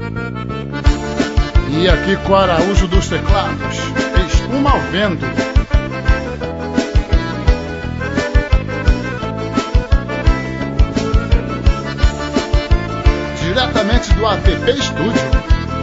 E aqui com o Araújo dos teclados, Espuma ao Vento. Diretamente do ATP Studio.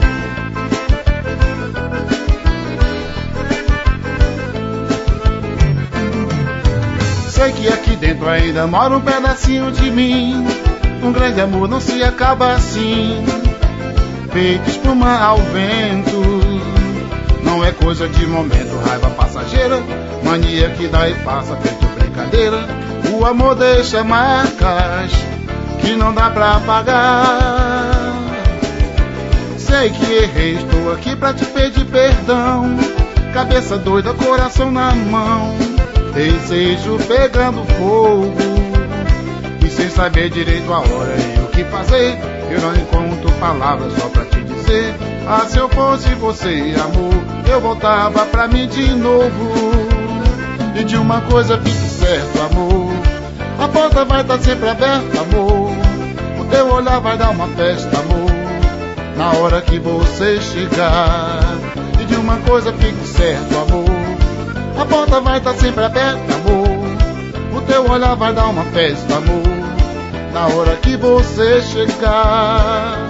Sei que aqui dentro ainda mora um pedacinho de mim. Um grande amor não se acaba assim, feito espuma ao vento. Não é coisa de momento, raiva passageira, mania que dá e passa feito brincadeira. O amor deixa marcas que não dá pra apagar. Sei que errei, estou aqui pra te pedir perdão. Cabeça doida, coração na mão, desejo pegando fogo, e sem saber direito a hora e o que fazer, eu não encontro palavras só pra te dizer. Ah, se eu fosse você, amor, eu voltava pra mim de novo. E de uma coisa fique certo, amor, a porta vai estar sempre aberta, amor. O teu olhar vai dar uma festa, amor, na hora que você chegar. E de uma coisa fique certo, amor, a porta vai estar sempre aberta, amor. O teu olhar vai dar uma festa, amor, na hora que você chegar.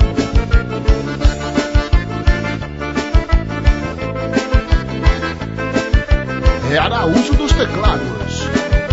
É Araújo dos teclados.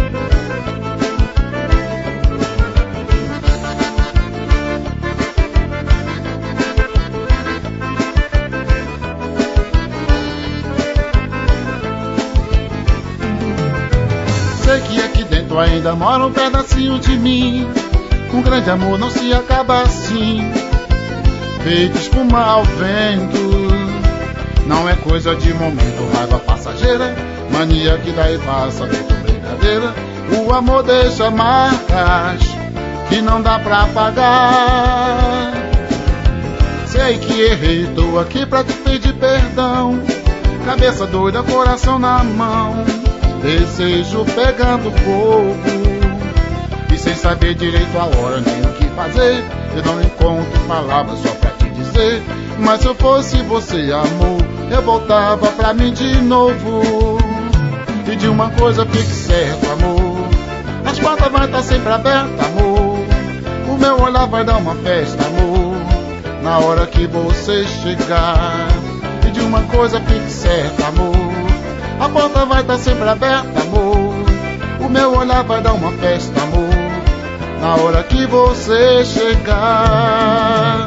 Sei que aqui dentro ainda mora um pedacinho de mim. Um grande amor não se acaba assim, feito espuma ao vento. Não é coisa de momento, raiva passageira, mania que dá e passa feito brincadeira. O amor deixa marcas que não dá pra apagar. Sei que errei, estou aqui pra te pedir perdão. Cabeça doida, coração na mão, desejo pegando fogo, e sem saber direito a hora nem o que fazer, eu não encontro palavras só pra te dizer. Mas se eu fosse você, amor, eu voltava pra mim de novo. E de uma coisa fique certo, amor, as portas vai estar sempre abertas, amor. O meu olhar vai dar uma festa, amor, na hora que você chegar. E de uma coisa fique certo, amor, a porta vai estar sempre aberta, amor. O meu olhar vai dar uma festa, amor, na hora que você chegar.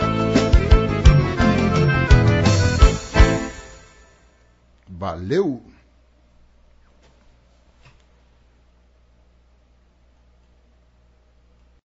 Valeu!